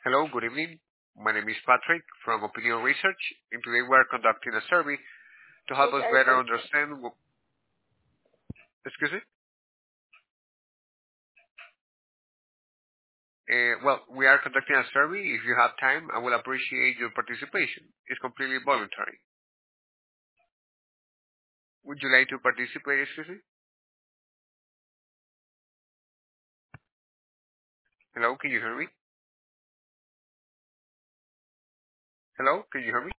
Hello, good evening. My name is Patrick from Opinion Research, and today we are conducting a survey to help us better understand. Excuse me. Well, we are conducting a survey. If you have time, I will appreciate your participation. It's completely voluntary. Would you like to participate? Excuse me. Hello, can you hear me? Hello, can you hear me?